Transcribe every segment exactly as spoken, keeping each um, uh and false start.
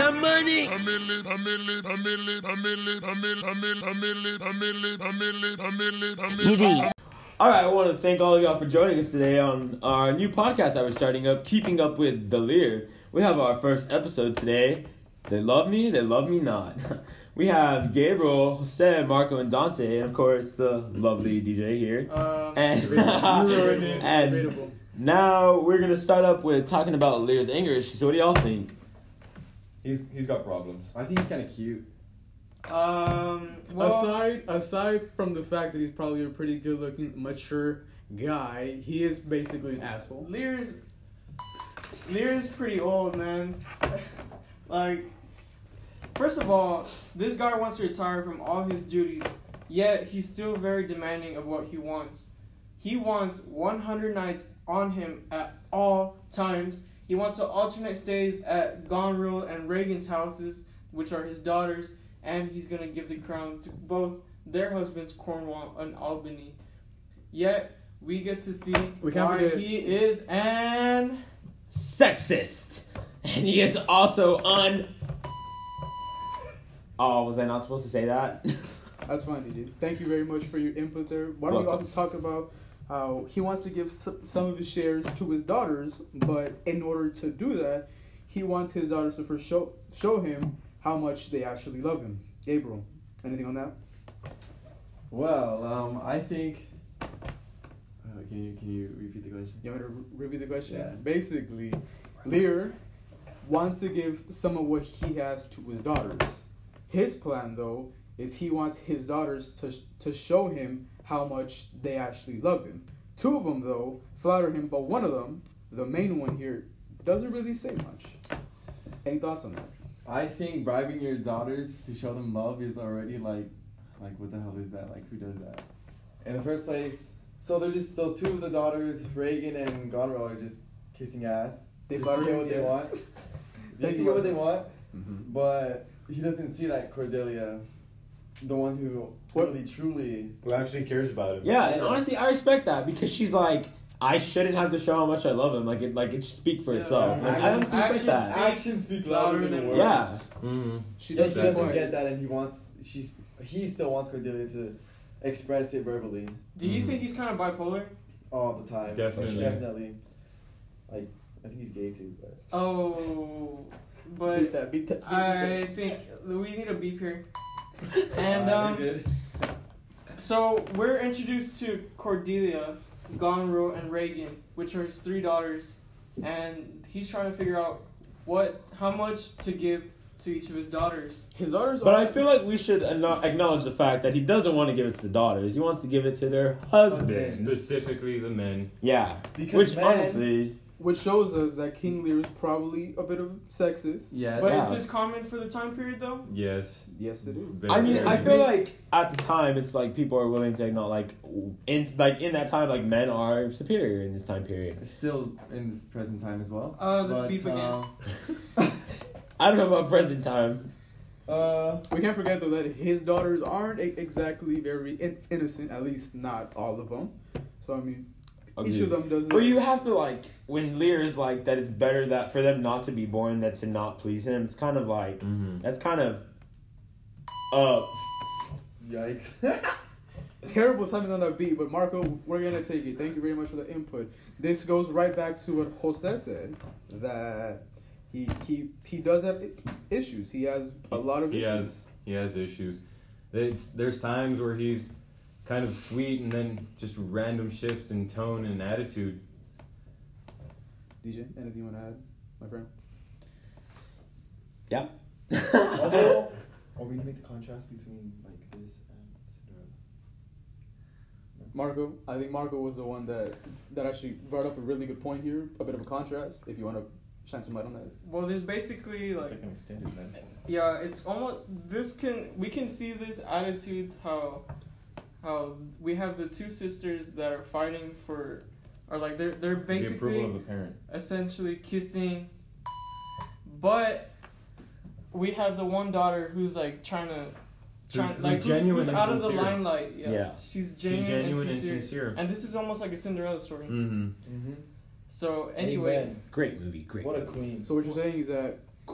that money. Easy. All right, I want to thank all of y'all for joining us today on our new podcast that we're starting up, Keeping Up with the Lear. We have our first episode today. They love me, they love me not. We have Gabriel, Jose, Marco, and Dante, and of course the lovely D J here. Um, and debatable. and Debatable. now we're gonna start up with talking about Lear's anger issues. So what do y'all think? He's he's got problems. I think he's kind of cute. Um, well, aside aside from the fact that he's probably a pretty good looking, mature guy, he is basically an asshole. Lear's Lear's pretty old, man. Like, first of all, this guy wants to retire from all his duties, yet he's still very demanding of what he wants. He wants one hundred nights on him at all times. He wants to alternate stays at Gonril and Reagan's houses, which are his daughters, and he's going to give the crown to both their husbands, Cornwall and Albany. Yet, we get to see We can't why forget- he is an... Sexist, and he is also un. Oh, was I not supposed to say that? That's fine, D J. Thank you very much for your input there. Why don't we Welcome. also talk about how he wants to give s- some of his shares to his daughters, but in order to do that, he wants his daughters to first show show him how much they actually love him. Gabriel, anything on that? Well, um, I think. Uh, can you can you repeat the question? You want me to re- repeat the question? Yeah. Basically, Lear wants to give some of what he has to his daughters. His plan, though, is he wants his daughters to sh- to show him how much they actually love him. Two of them, though, flatter him, but one of them, the main one here, doesn't really say much. Any thoughts on that? I think bribing your daughters to show them love is already like, like what the hell is that? Like who does that? In the first place, so they're just so two of the daughters, Reagan and Gonrel, are just kissing ass. They Just flatter get him, what they yeah. want. They They see what they flatter want, Mm-hmm. but he doesn't see that Cordelia, the one who What? really truly. Who actually cares about him? Yeah, and honestly, I respect that because she's like, I shouldn't have to show how much I love him. Like it, like it should speak for Yeah. itself. Like, I honestly respect Actions that. Actions speak louder than words. Yeah. Mm-hmm. She Yeah, does he that doesn't point. get that, and he wants. She's. He still wants Cordelia to express it verbally Do you Mhm. think he's kind of bipolar? all the time. Definitely. Definitely. Like, I think he's gay too, but. Oh, Beat but that, beat that, beat I that. think we need a beep here. And Uh, um, you're good. so we're introduced to Cordelia, Gonro, and Reagan, which are his three daughters, and he's trying to figure out what, how much to give to each of his daughters. His daughters But are- I feel like we should ano- acknowledge the fact that he doesn't want to give it to the daughters. He wants to give it to their husbands. Specifically the men. Yeah. Because Which men- honestly, which shows us that King Lear is probably a bit of sexist. Yeah. But Yeah. is this common for the time period, though? Yes. Yes, it is. Very I mean, very I good. feel like at the time it's like people are willing to acknowledge, like in like in that time, like men are superior in this time period. Still in this present time as well. Uh, let's But, beep again. uh, I don't know about present time. Uh, We can't forget though that his daughters aren't e- exactly very in- innocent. At least not all of them. So I mean, each of them does. But you have to like when Lear is like that. It's better that for them not to be born than to not please him. It's kind of like Mm-hmm. that's kind of uh yikes. terrible timing on that beat. But Marco, we're gonna take it. Thank you very much for the input. This goes right back to what Jose said, that he he he does have i- issues. He has a lot of He issues. has he has issues. It's, there's times where he's kind of sweet and then just random shifts in tone and attitude. D J, anything you want to add, my friend? yeah. Also, are we gonna make the contrast between like this and Cinderella? Marco, I think Marco was the one that that actually brought up a really good point here. A bit of a contrast. If you want to shine some light on that. Well, there's basically like, an extended man. yeah, it's almost this can we can see this attitudes how how we have the two sisters that are fighting for, or like they're they're The basically approval of a parent. essentially kissing, but we have the one daughter who's like trying to trying Who's- like who's who's, genuine who's and out of the sincere. limelight. Yeah, Yeah. she's genuine, She's genuine and, sincere. and sincere. And this is almost like a Cinderella story. Mm-hmm. Mm-hmm. So anyway, Amen. Great movie. Great. What a queen. So what you're saying is that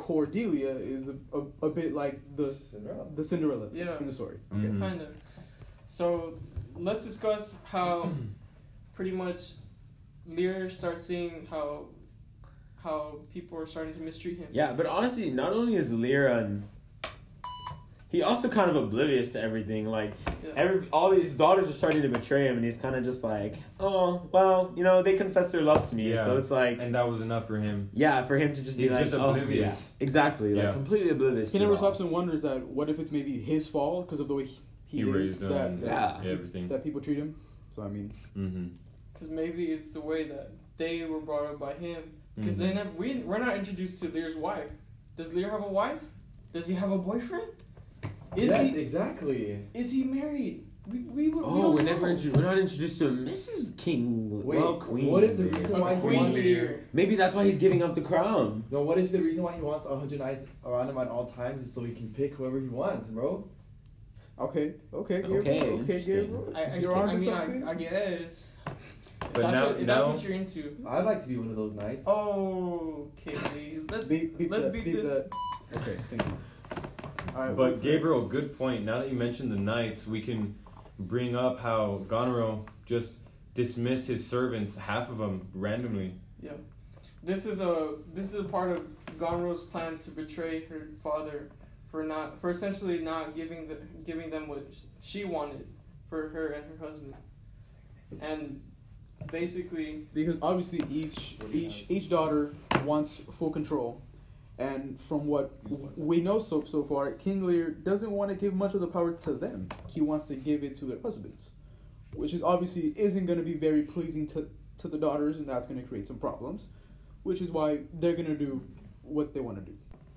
Cordelia is a, a, a bit like the Cinderella. the Cinderella Yeah. in the story. Mm-hmm. Mhm. Kind of. So let's discuss how pretty much Lear starts seeing how how people are starting to mistreat him. Yeah, but honestly, not only is Lear un, he also kind of oblivious to everything. Like Yeah. every all these daughters are starting to betray him, and he's kind of just like, oh well, you know, they confess their love to me, Yeah. so it's like, And that was enough for him. yeah, for him to just be He's like, just oh, oblivious. yeah, exactly, like Yeah. completely oblivious. He to never it all. stops and wonders that what if it's maybe his fault because of the way he, he, He is raised him. that, and Yeah. Everything. that people treat him. So I mean, Mm-hmm. Because maybe it's the way that they were brought up by him. Because Mhm. they never we we're not introduced to Lear's wife. Does Lear have a wife? Does he have a boyfriend? Is yes, he exactly. is he married? We we, we Oh, don't we're never know. intro- we're not introduced to Missus King. Wait, well, Queen. what if the Lear. reason A why he queen wants Lear. Maybe that's why he's giving up the crown. No, what if the reason why he wants a hundred knights around him at all times is so he can pick whoever he wants, bro? okay, okay, Gabriel, Okay, okay, interesting. Gabriel. I, I, You're I onto mean, something? I, I guess. But that's now- what, if now- that's what you're into. I'd like to be one of those knights. Oh, okay. Let's Beep- beep let's the- beat beep this. the- Okay, thank you. All right, But what's Gabriel, good point. Now that you mentioned the knights, we can bring up how Goneril just dismissed his servants, half of them, randomly. Yeah, this is a this is a part of Goneril's plan to betray her father for not for essentially not giving the giving them what she wanted for her and her husband, and basically Because obviously each each each daughter wants full control, and from what we know so so far, King Lear doesn't want to give much of the power to them. He wants to give it to their husbands, which is obviously isn't going to be very pleasing to to the daughters, and that's going to create some problems, which is why they're going to do what they want to do.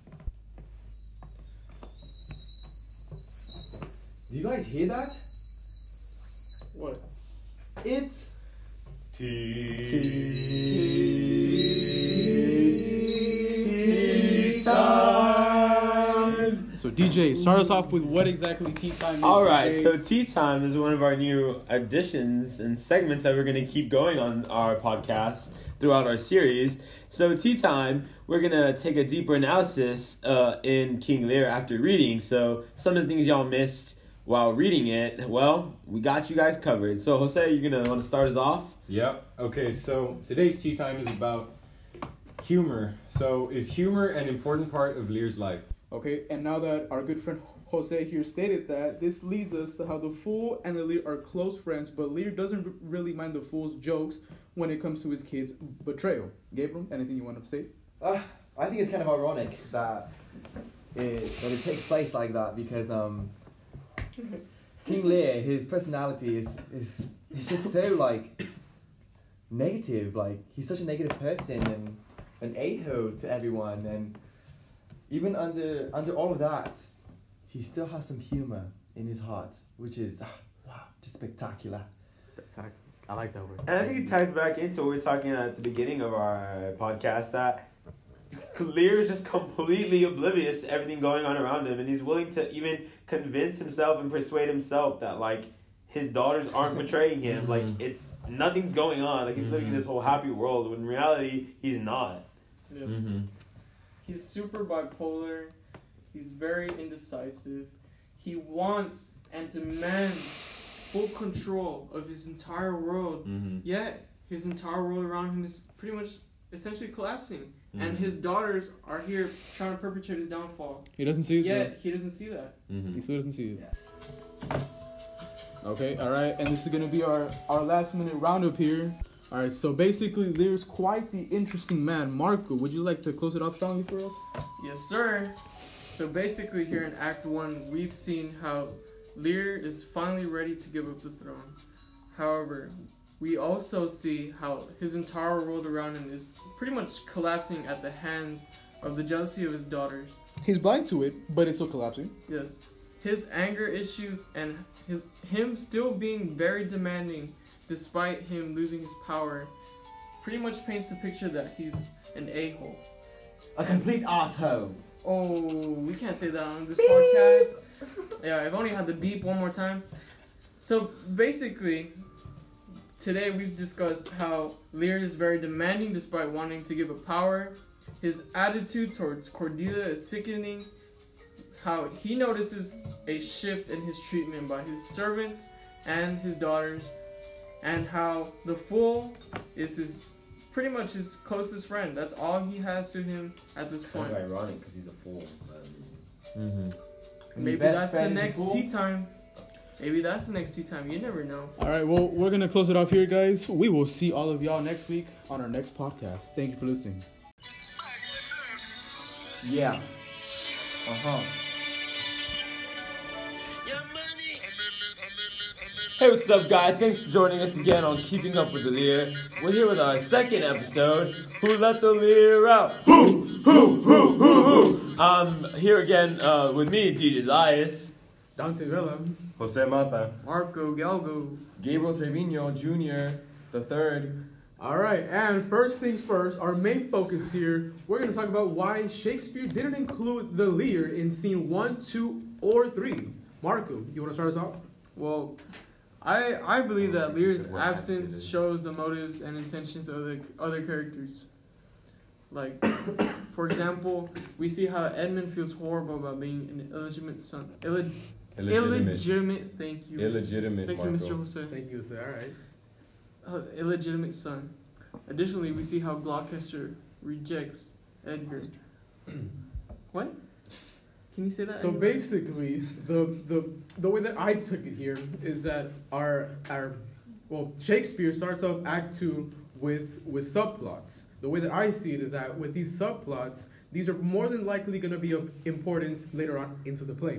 Do you guys hear that? what It's Tea time. So D J, start us off with what exactly tea time is. All right, okay? so tea time is one of our new additions and segments that we're going to keep going on our podcast throughout our series. So tea time, we're going to take a deeper analysis uh, in King Lear after reading. So some of the things y'all missed while reading it, well, we got you guys covered. So Jose, you're going to want to start us off? Yep. Okay, so today's tea time is about humor. So is humor an important part of Lear's life? Okay, and now that our good friend Jose here stated that, this leads us to how the Fool and the Lear are close friends, but Lear doesn't r- really mind the Fool's jokes when it comes to his kid's betrayal. Gabriel, anything you want to say? Uh, I think it's kind of ironic that it that it takes place like that because um, King Lear, his personality is is is just so like negative. Like he's such a negative person and an a-hole to everyone, and even under under all of that, he still has some humor in his heart, which is ah, wow, just spectacular. I like that word. And I think it ties back into what we were talking at the beginning of our podcast, that Lear is just completely oblivious to everything going on around him, and he's willing to even convince himself and persuade himself that, like, his daughters aren't betraying him. Like, it's nothing's going on. Like, he's living in this whole happy world, when in reality, he's not. yeah. Mm-hmm. He's super bipolar. He's very indecisive. He wants and demands full control of his entire world. Mm-hmm. Yet his entire world around him is pretty much essentially collapsing, and Mhm. his daughters are here trying to perpetrate his downfall. He doesn't see it. Yet he doesn't see that. Mm-hmm. He still doesn't see it. Okay, all right, and this is gonna be our our last minute roundup here. All right, so basically, Lear's quite the interesting man. Marco, would you like to close it off strongly for us? Yes, sir. So basically, here in Act One, we've seen how Lear is finally ready to give up the throne. However, we also see how his entire world around him is pretty much collapsing at the hands of the jealousy of his daughters. He's blind to it, but it's still collapsing. Yes, his anger issues and his him still being very demanding, despite him losing his power, pretty much paints the picture that he's an a-hole. A complete asshole. Oh, we can't say that on this podcast. Yeah, I've only had the beep one more time. So basically, today we've discussed how Lear is very demanding despite wanting to give up power. his attitude towards Cordelia is sickening. How he notices a shift in his treatment by his servants and his daughters, and how the fool is his pretty much his closest friend. That's all he has to him at this It's kind point. of ironic because he's a fool. Mm-hmm. Maybe Best that's the friend is a next fool? tea time. Maybe that's the next tea time. You never know. All right, well, we're going to close it off here, guys. We will see all of y'all next week on our next podcast. Thank you for listening. Yeah. Uh-huh. Hey, what's up, guys? Thanks for joining us again on Keeping Up with the Lear. We're here with our second episode. Who let the Lear out? Who, who, who, who, who? I'm here again uh, with me, D J Zayas. Dante Vela. Jose Mata. Marco Galgo. Gabriel Trevino Junior the third. All right, and first things first, our main focus here, we're going to talk about why Shakespeare didn't include the Lear in scene one, two, or three. Marco, you want to start us off? Well, I I believe that Lear's What happened absence is- shows the motives and intentions of the other characters. Like, for example, we see how Edmund feels horrible about being an illegitimate son. Illeg- Illegitimate. illegitimate. Thank you. Illegitimate, Thank you, Marco. Mister Jose. Thank you, sir. All right. Uh, illegitimate son. Additionally, we see how Gloucester rejects Edgar. What? Can you say that? So again? basically, the the the way that I took it here is that our our well Shakespeare starts off Act Two with with subplots. The way that I see it is that with these subplots, these are more than likely going to be of importance later on into the play.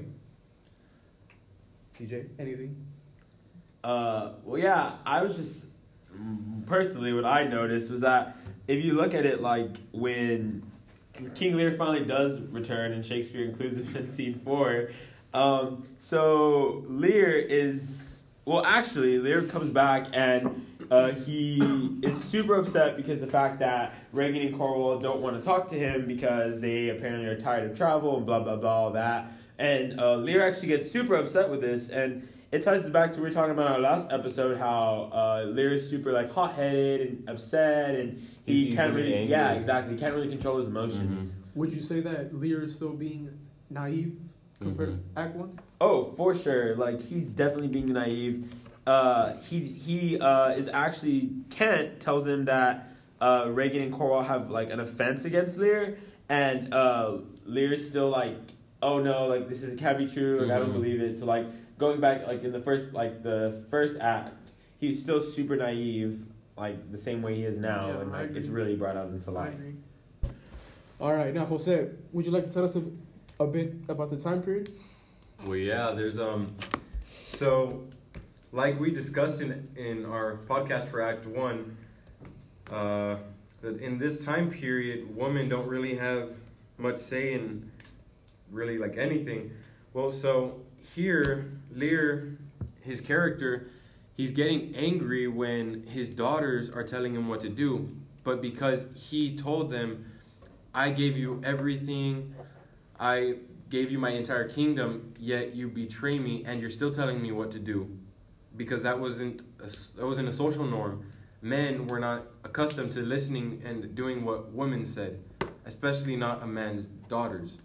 D J, anything? Uh, well, yeah, I was just personally what I noticed was that if you look at it like when King Lear finally does return and Shakespeare includes him in scene four, um, so Lear is well, actually Lear comes back and uh, he is super upset because the fact that Regan and Cornwall don't want to talk to him because they apparently are tired of travel and blah blah blah all that, and uh, Lear actually gets super upset with this and. It ties us back to we were talking about in our last episode how uh, Lear is super like hot headed and upset and he He's can't easily really angry. yeah exactly he can't really control his emotions. Would you say that Lear is still being naive compared Mhm. to Act One? Oh, for sure. Like he's definitely being naive. Uh, he he uh, is actually Kent tells him that uh, Regan and Cornwall have like an offense against Lear, and uh, Lear's still like, oh no, like this is can't be true. Like I don't Mhm. believe it. So like going back like in the first like the first act, he's still super naive, like the same way he is now, Yeah, and I like it's agree. really brought out into I light. agree. All right, now Jose, would you like to tell us a, a bit about the time period? Well, yeah, there's um, so, like we discussed in in our podcast for Act One, uh, that in this time period, women don't really have much say in really like anything. Well, so here, Lear, his character, he's getting angry when his daughters are telling him what to do, but because he told them, I gave you everything, I gave you my entire kingdom, yet you betray me and you're still telling me what to do. Because that wasn't a, that wasn't a social norm. Men were not accustomed to listening and doing what women said, especially not a man's daughters.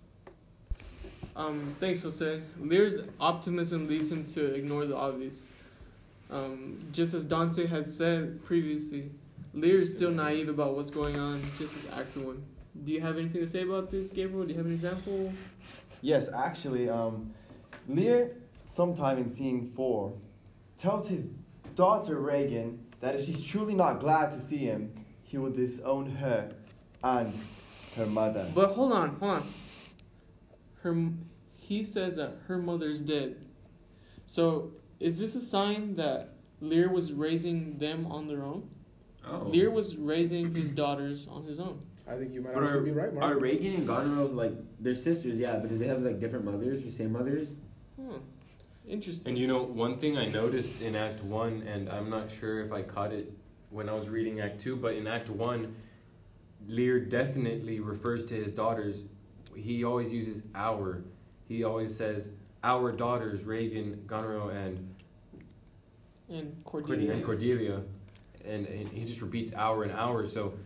Um, thanks, Jose. Lear's optimism leads him to ignore the obvious. Um, just as Dante had said previously, Lear is still naive about what's going on, just as Act One. Do you have anything to say about this, Gabriel? Do you have an example? Yes, actually, um, Lear, sometime in scene four, tells his daughter Regan that if she's truly not glad to see him, he will disown her and her mother. But hold on, hold on. Her, he says that her mother's dead. So is this a sign that Lear was raising them on their own? Oh. Lear was raising his daughters on his own. I think you might But actually are, be right, Mark. are Reagan and Goneril like they're sisters? Yeah, but do they have like different mothers or same mothers? Huh. Interesting. And you know, one thing I noticed in Act One, and I'm not sure if I caught it when I was reading Act Two, but in Act One, Lear definitely refers to his daughters. He always uses our. He always says our daughters, Regan, Goneril, and and Cordelia. Cordelia. and Cordelia, and, and he just repeats our and our. So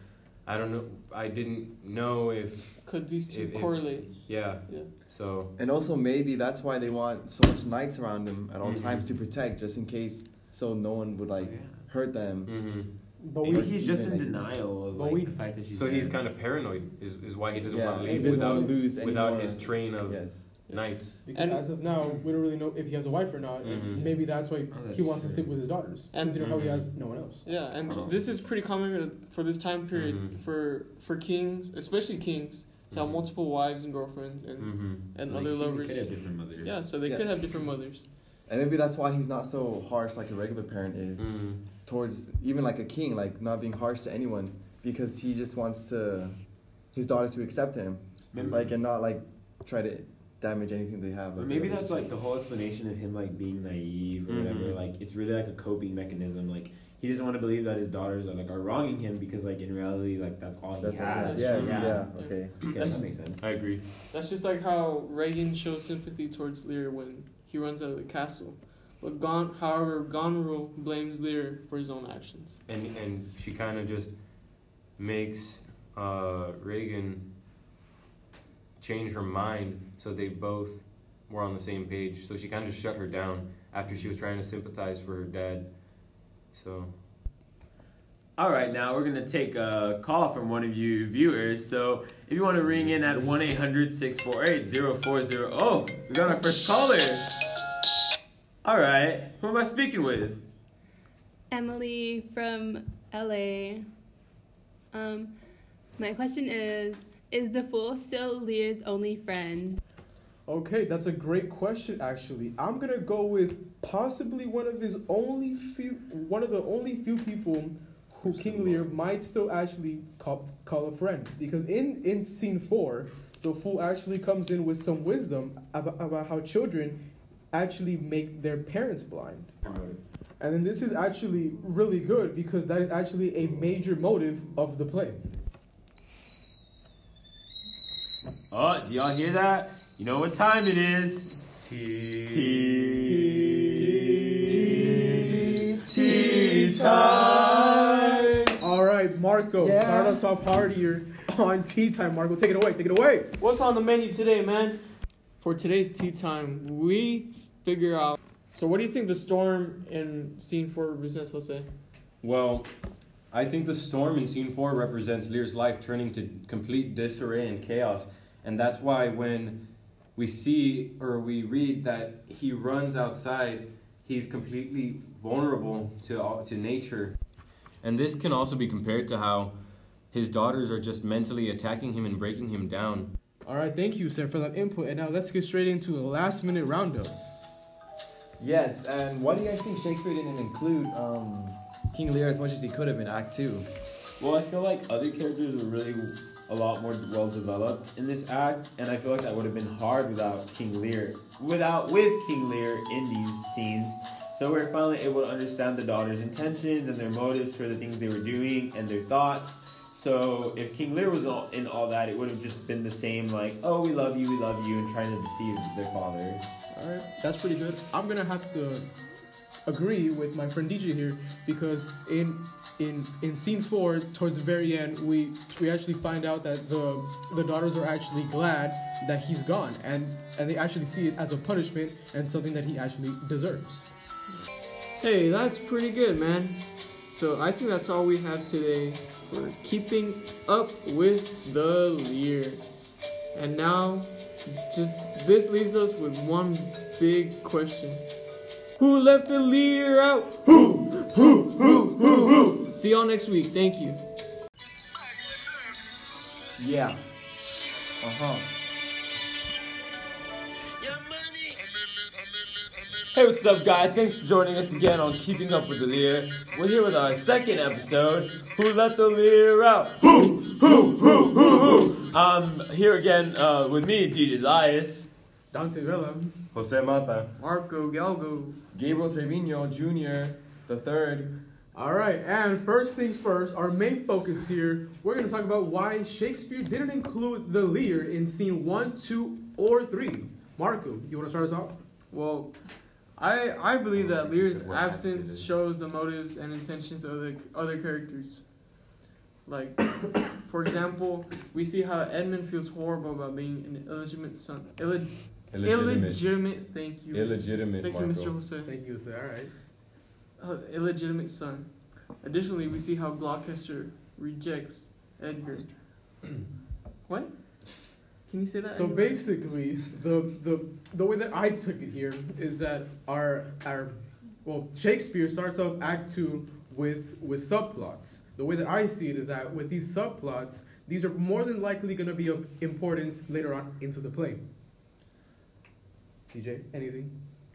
I don't know. I didn't know if Could these two If- if- correlate? yeah. Yeah. So And also maybe that's why they want so much knights around them at all Mhm. times to protect, just in case, so no one would like Yeah. hurt them. hmm But Maybe we, he's just in Even, like- denial of But like we- the fact that she's. so he's dead. kind of paranoid. Is is why he doesn't Yeah, want to he leave doesn't without want to lose any without more. his train of Yes. knights. because And- as of now, we don't really know if he has a wife or not. and Mhm. Maybe that's why Oh, that's he wants to true. stick with his daughters, And- considering how he Mhm. has no one else. Yeah, and Oh. this is pretty common for this time period Mhm. for for kings, especially kings, to have Mhm. multiple wives and girlfriends and Mm-hmm. and So, like, other she lovers. Could have different mothers. Yeah, so they Yeah. could have different mothers. And maybe that's why he's not so harsh like a regular parent is Mm-hmm. towards even like a king, like not being harsh to anyone, because he just wants to his daughters to accept him, Maybe, like and not like try to damage anything they have. or Like, maybe their that's like relationship. the whole explanation of him like being naive or Mhm. whatever. Like it's really like a coping mechanism. Like he doesn't want to believe that his daughters are like are wronging him because like in reality like that's all he That's what it has. is. Yeah, That's yeah, true. yeah. Okay. Okay, That's- that makes sense. I agree. That's just like how Reagan shows sympathy towards Lear when he runs out of the castle. But Gon, however, Goneril blames Lear for his own actions. And and she kind of just makes uh, Reagan change her mind so they both were on the same page. So she kind of just shut her down after she was trying to sympathize for her dad. So All right, now we're gonna take a call from one of you viewers. So if you want to ring in at one eight hundred six four eight zero four zero. Oh, we got our first caller. All right, who am I speaking with? Emily from L A. Um, my question is, is the fool still Lear's only friend? Okay, that's a great question. Actually, I'm gonna go with possibly one of his only few, one of the only few people who King Lear might still actually call, call a friend, because in in scene four, the fool actually comes in with some wisdom about, about how children actually make their parents blind. And then this is actually really good because that is actually a major motive of the play. Oh, do y'all hear that? You know what time it is? tea. Tea. Tea time. All right, Marco, Yeah. start us off hard here on tea time. Marco, take it away. Take it away. What's on the menu today, man? For today's tea time, we figure out. So, what do you think the storm in scene four represents, Jose? Well, I think the storm in scene four represents Lear's life turning to complete disarray and chaos. And that's why when we see or we read that he runs outside, he's completely vulnerable to all- to nature. And this can also be compared to how his daughters are just mentally attacking him and breaking him down. All right, thank you, sir, for that input. And now let's get straight into the last minute roundup. Yes, and what do you guys think Shakespeare didn't include um, King Lear as much as he could have in Act Two? Well, I feel like other characters were really a lot more well developed in this act, and I feel like that would have been hard without King Lear, without with King Lear in these scenes. So we're finally able to understand the daughters' intentions and their motives for the things they were doing and their thoughts. So if King Lear was all, in all that, it would have just been the same, like, oh, we love you, we love you, and trying to deceive their father. All right, that's pretty good. I'm gonna have to agree with my friend D J here because in in in scene four, towards the very end, we we actually find out that the the daughters are actually glad that he's gone, and and they actually see it as a punishment and something that he actually deserves. Hey, that's pretty good, man. So, I think that's all we have today for keeping up with the Lear. And now, just this leaves us with one big question. Who left the Lear out? Who? Who? Who? Who? Who? See y'all next week. Thank you. Yeah. Uh huh. Hey, what's up, guys? Thanks for joining us again on Keeping Up with the Lear. We're here with our second episode, Who Let the Lear Out? Who? Who? Who? Who? Who? Um, here again uh, with me, D J Zayas. Dante Villa. Jose Mata. Marco Galgo. Gabriel Trevino Junior the third. All right, and first things first, our main focus here, we're going to talk about why Shakespeare didn't include the Lear in scene one, two, or three. Marco, you want to start us off? Well, I I believe that Lear's What absence happened? shows the motives and intentions of the other characters. Like, for example, we see how Edmund feels horrible about being an illegitimate son. Illeg- Illegitimate. illegitimate. Thank you. Illegitimate, Thank you, Marco. Mister Jose. Thank you, sir. All right. Uh, illegitimate son. Additionally, we see how Gloucester rejects Edgar. What? Can you say that? So again? basically, the the the way that I took it here is that our our well Shakespeare starts off Act Two with with subplots. The way that I see it is that with these subplots, these are more than likely going to be of importance later on into the play. T J, anything?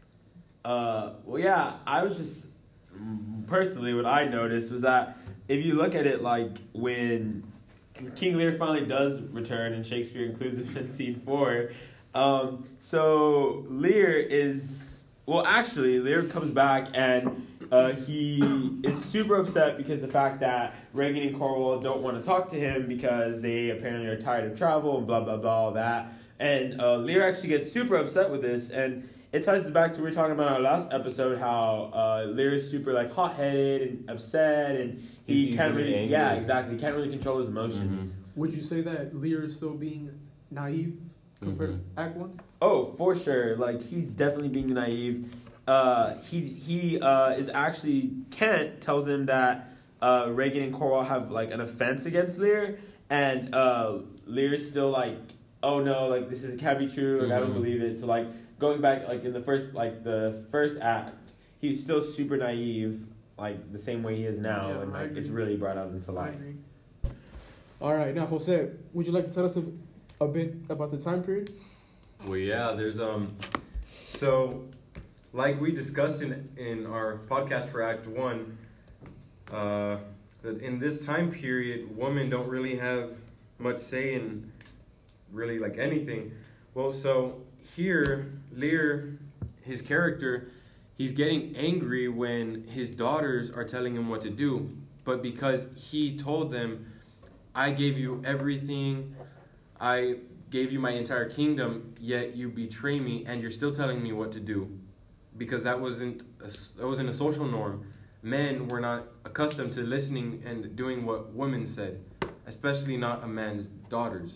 Uh, well, yeah, I was just personally what I noticed was that if you look at it, like when King Lear finally does return, and Shakespeare includes him in scene four, um, so Lear is well, actually, Lear comes back and uh, he is super upset because the fact that Regan and Cornwall don't want to talk to him because they apparently are tired of travel and blah blah blah all that. And uh, Lear actually gets super upset with this, and it ties us back to we were talking about in our last episode how uh, Lear is super like hot headed and upset, and he He's can't easily really angry. yeah exactly can't really control his emotions. Would you say that Lear is still being naive compared Mhm. to Act One? Oh, for sure. Like he's definitely being naive. Uh, he he uh, is actually Kent tells him that uh, Regan and Cornwall have like an offense against Lear, and uh, Lear's still like, oh no, like this is can't be true. Like I don't Mhm. believe it. So like going back like in the first like the first act, he's still super naive, like the same way he is now, Yeah, and I like it's agree. really brought out into I light. agree. All right, now Jose, would you like to tell us a, a bit about the time period? Well, yeah, there's um, so like we discussed in in our podcast for Act One, uh, that in this time period, women don't really have much say in really like anything. Well, so here, Lear, his character, he's getting angry when his daughters are telling him what to do, but because he told them, I gave you everything, I gave you my entire kingdom, yet you betray me and you're still telling me what to do, because that wasn't a, that wasn't a social norm. Men were not accustomed to listening and doing what women said, especially not a man's daughters.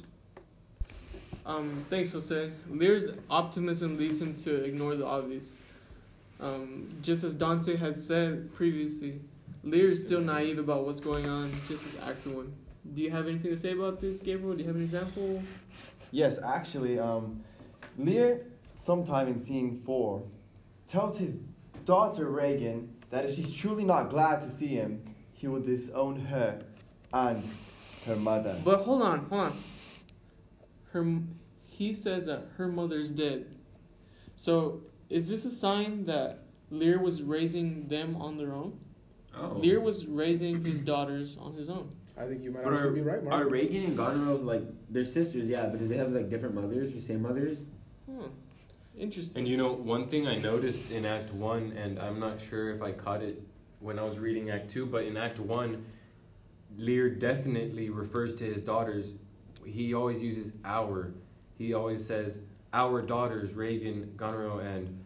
Um, thanks, Jose. Lear's optimism leads him to ignore the obvious. Um, just as Dante had said previously, Lear is still naive about what's going on, just as Act One. Do you have anything to say about this, Gabriel? Do you have an example? Yes, actually, um, Lear, sometime in scene four, tells his daughter Regan that if she's truly not glad to see him, he will disown her and her mother. But hold on, hold on. Her, m- he says that her mother's dead. So is this a sign that Lear was raising them on their own? Oh. Lear was raising his daughters on his own. I think you might But actually are, be right, are Mark. Regan and Goneril like they're sisters? Yeah, but do they have like different mothers or same mothers? Huh. Interesting. And you know, one thing I noticed in Act One, and I'm not sure if I caught it when I was reading Act Two, but in Act One, Lear definitely refers to his daughters. He always uses our. He always says our daughters, Regan, Goneril, and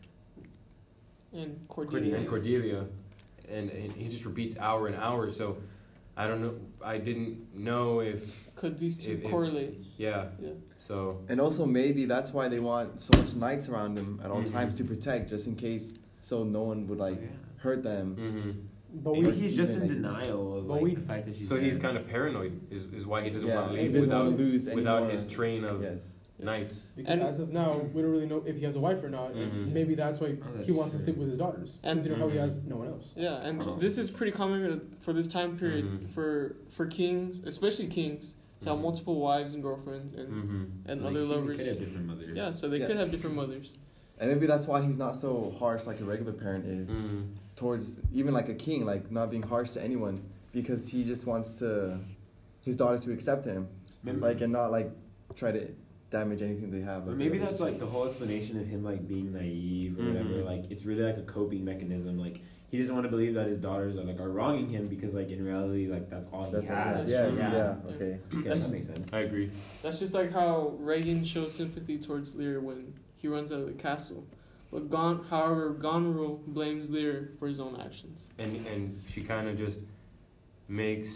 And Cordelia. and Cordelia, and, and he just repeats our and our. So I don't know. I didn't know if Could these two If- if- correlate? yeah. Yeah. So And also maybe that's why they want so much knights around them at all Mhm. times to protect, just in case, so no one would like hurt them. hmm But Maybe we, he's just in even- denial of but like we- the fact that she's so he's dead. kind of paranoid. Is is why he doesn't Yeah, want to he leave doesn't without want to lose without anymore. his train of Yes. knights. because And- as of now, we don't really know if he has a wife or not. and Mhm. Maybe that's why Oh, that's he wants to true. stick with his daughters. And- consider how he Mhm. has no one else. Yeah, and Oh. this is pretty common for this time period Mhm. for for kings, especially kings, to have Mhm. multiple wives and girlfriends and Mm-hmm. and Like, other she lovers. could have different mothers. Yeah, so they Yeah. could have different mothers. And maybe that's why he's not so harsh like a regular parent is Mm-hmm. towards even like a king, like not being harsh to anyone, because he just wants to his daughters to accept him, Maybe, like and not like try to damage anything they have. or like, maybe their that's like the whole explanation of him like being naive or Mhm. whatever. Like it's really like a coping mechanism. Like he doesn't want to believe that his daughters are like are wronging him because like in reality like that's all he That's what it has. is. Yeah, Yeah. yeah, okay. Okay, That's- that makes sense. I agree. That's just like how Regan shows sympathy towards Lear when he runs out of the castle. But Gon, however, Goneril blames Lear for his own actions. And and she kind of just makes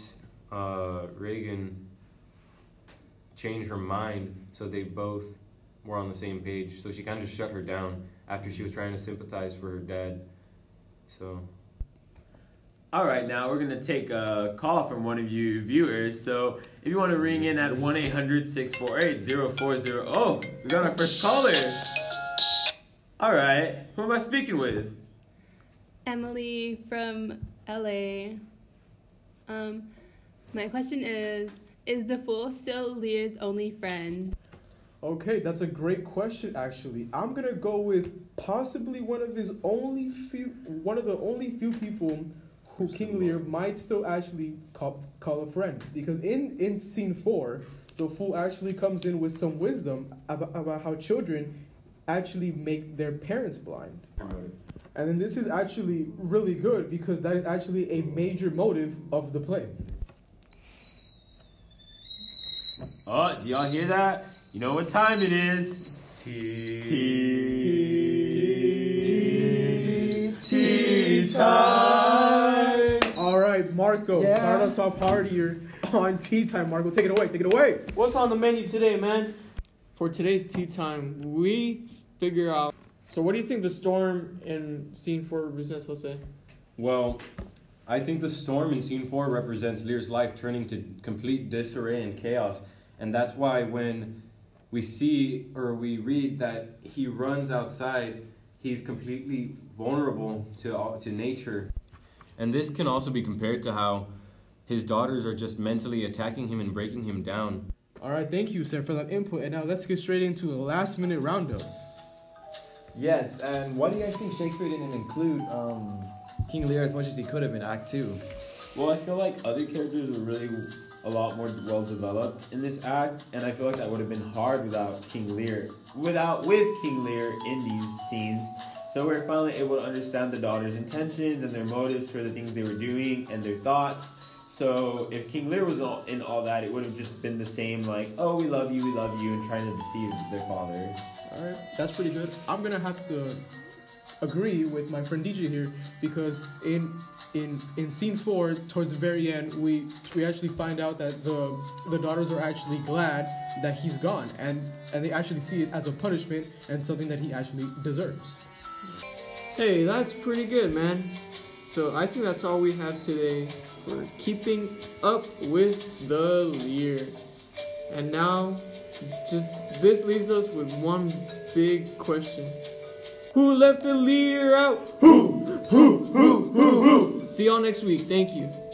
uh, Reagan changed her mind so they both were on the same page. So she kind of just shut her down after she was trying to sympathize for her dad. So. All right, now we're gonna take a call from one of you viewers. So if you want to ring in at one eight hundred six four eight zero four zero. Oh, we got our first caller. All right, who am I speaking with? Emily from L A. Um, my question is, is the Fool still Lear's only friend? Okay, that's a great question. Actually, I'm gonna go with possibly one of his only few, one of the only few people who King Lear might still actually call, call a friend. Because in, in scene four, the Fool actually comes in with some wisdom about, about how children actually make their parents blind. And then this is actually really good because that is actually a major motive of the play. Oh, do y'all hear that? You know what time it is? Tea. Tea. Tea. Tea time. All right, Marco, Yeah. start us off hard here on tea time. Marco, take it away, take it away. What's on the menu today, man? For today's tea time, we figure out. So, what do you think the storm in scene four represents, Jose? Well, I think the storm in scene four represents Lear's life turning to complete disarray and chaos. And that's why when we see or we read that he runs outside, he's completely vulnerable to all, to nature. And this can also be compared to how his daughters are just mentally attacking him and breaking him down. All right, thank you, sir, for that input. And now let's get straight into the last minute roundup. Yes, and why do you guys think Shakespeare didn't include um, King Lear as much as he could have in Act Two? Well, I feel like other characters were really a lot more well developed in this act, and I feel like that would have been hard without King Lear, without with King Lear in these scenes. So we're finally able to understand the daughters' intentions and their motives for the things they were doing and their thoughts. So if King Lear was all, in all that, it would have just been the same, like, oh, we love you, we love you, and trying to deceive their father. All right, that's pretty good. I'm gonna have to agree with my friend D J here because in in in scene four, towards the very end, we we actually find out that the the daughters are actually glad that he's gone, and and they actually see it as a punishment and something that he actually deserves. Hey, that's pretty good, man. So I think that's all we have today for keeping up with the Lear. And now, just this leaves us with one big question: who left the Lear out? Who? Who? Who? Who? Who? See y'all next week. Thank you.